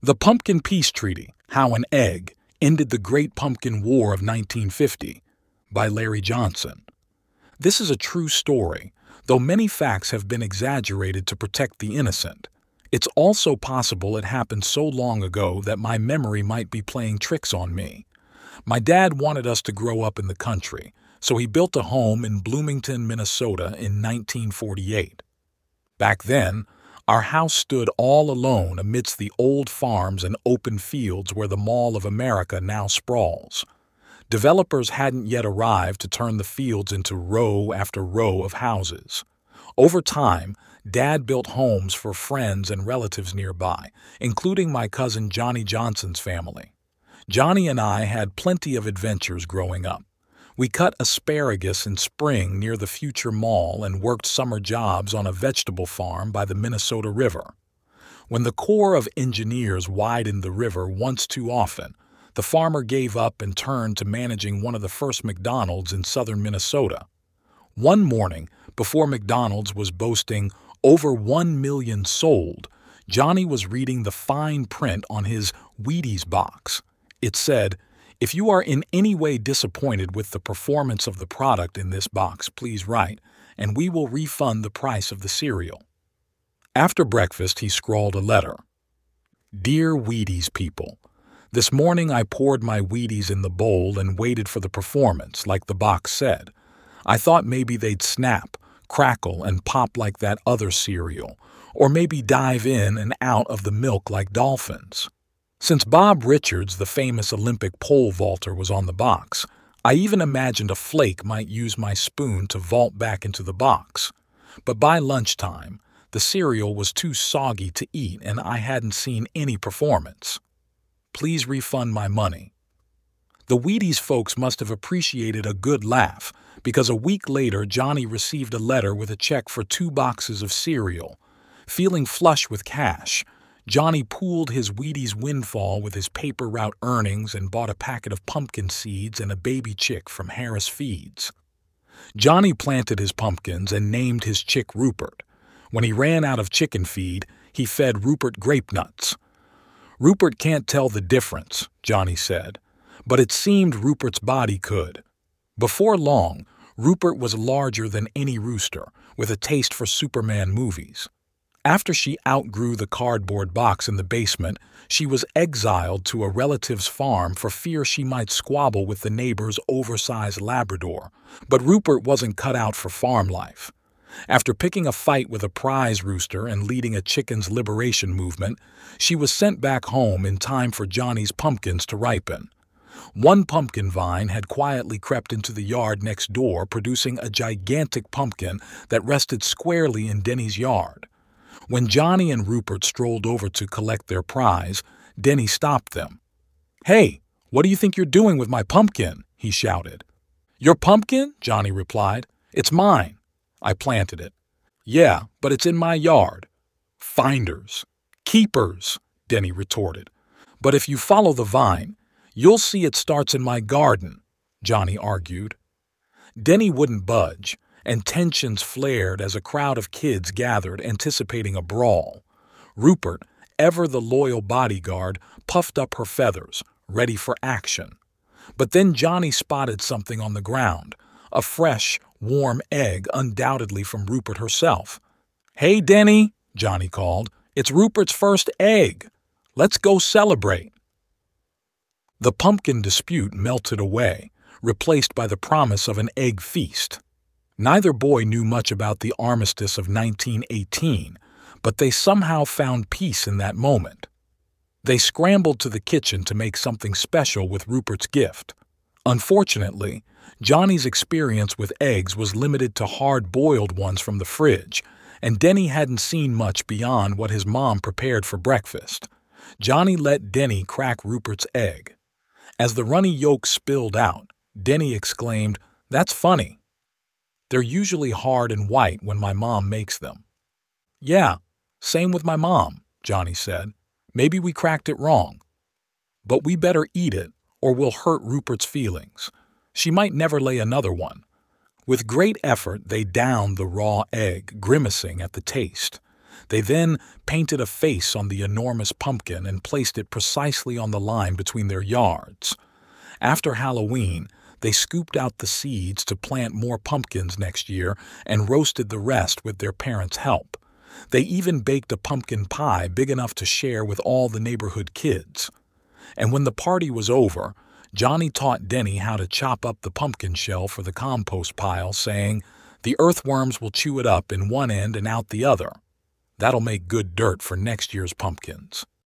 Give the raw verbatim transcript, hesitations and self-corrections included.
The Pumpkin Peace Treaty: How an Egg Ended the Great Pumpkin War of nineteen fifty by Larry Johnson. This is a true story, though many facts have been exaggerated to protect the innocent. It's also possible it happened so long ago that my memory might be playing tricks on me. My dad wanted us to grow up in the country, so he built a home in Bloomington, Minnesota in nineteen forty-eight. Back then, our house stood all alone amidst the old farms and open fields where the Mall of America now sprawls. Developers hadn't yet arrived to turn the fields into row after row of houses. Over time, Dad built homes for friends and relatives nearby, including my cousin Johnny Johnson's family. Johnny and I had plenty of adventures growing up. We cut asparagus in spring near the future mall and worked summer jobs on a vegetable farm by the Minnesota River. When the Corps of Engineers widened the river once too often, the farmer gave up and turned to managing one of the first McDonald's in southern Minnesota. One morning, before McDonald's was boasting over one million sold, Johnny was reading the fine print on his Wheaties box. It said, "If you are in any way disappointed with the performance of the product in this box, please write, and we will refund the price of the cereal." After breakfast, he scrawled a letter. "Dear Wheaties people, this morning I poured my Wheaties in the bowl and waited for the performance, like the box said. I thought maybe they'd snap, crackle, and pop like that other cereal, or maybe dive in and out of the milk like dolphins. Since Bob Richards, the famous Olympic pole vaulter, was on the box, I even imagined a flake might use my spoon to vault back into the box. But by lunchtime, the cereal was too soggy to eat and I hadn't seen any performance. Please refund my money." The Wheaties folks must have appreciated a good laugh, because a week later Johnny received a letter with a check for two boxes of cereal. Feeling flush with cash, Johnny pooled his Wheaties windfall with his paper route earnings and bought a packet of pumpkin seeds and a baby chick from Harris Feeds. Johnny planted his pumpkins and named his chick Rupert. When he ran out of chicken feed, he fed Rupert grape nuts. "Rupert can't tell the difference," Johnny said, but it seemed Rupert's body could. Before long, Rupert was larger than any rooster, with a taste for Superman movies. After she outgrew the cardboard box in the basement, she was exiled to a relative's farm for fear she might squabble with the neighbor's oversized Labrador. But Rupert wasn't cut out for farm life. After picking a fight with a prize rooster and leading a chicken's liberation movement, she was sent back home in time for Johnny's pumpkins to ripen. One pumpkin vine had quietly crept into the yard next door, producing a gigantic pumpkin that rested squarely in Denny's yard. When Johnny and Rupert strolled over to collect their prize, Denny stopped them. "Hey, what do you think you're doing with my pumpkin?" he shouted. "Your pumpkin?" Johnny replied. "It's mine. I planted it." "Yeah, but it's in my yard." "Finders. Keepers," Denny retorted. "But if you follow the vine, you'll see it starts in my garden," Johnny argued. Denny wouldn't budge, and tensions flared as a crowd of kids gathered, anticipating a brawl. Rupert, ever the loyal bodyguard, puffed up her feathers, ready for action. But then Johnny spotted something on the ground, a fresh, warm egg, undoubtedly from Rupert herself. "Hey, Denny," Johnny called, "it's Rupert's first egg. Let's go celebrate." The pumpkin dispute melted away, replaced by the promise of an egg feast. Neither boy knew much about the armistice of nineteen eighteen, but they somehow found peace in that moment. They scrambled to the kitchen to make something special with Rupert's gift. Unfortunately, Johnny's experience with eggs was limited to hard-boiled ones from the fridge, and Denny hadn't seen much beyond what his mom prepared for breakfast. Johnny let Denny crack Rupert's egg. As the runny yolk spilled out, Denny exclaimed, "That's funny. They're usually hard and white when my mom makes them." "Yeah, same with my mom," Johnny said. "Maybe we cracked it wrong. But we better eat it or we'll hurt Rupert's feelings. She might never lay another one." With great effort, they downed the raw egg, grimacing at the taste. They then painted a face on the enormous pumpkin and placed it precisely on the line between their yards. After Halloween, they scooped out the seeds to plant more pumpkins next year and roasted the rest with their parents' help. They even baked a pumpkin pie big enough to share with all the neighborhood kids. And when the party was over, Johnny taught Denny how to chop up the pumpkin shell for the compost pile, saying, "The earthworms will chew it up in one end and out the other. That'll make good dirt for next year's pumpkins."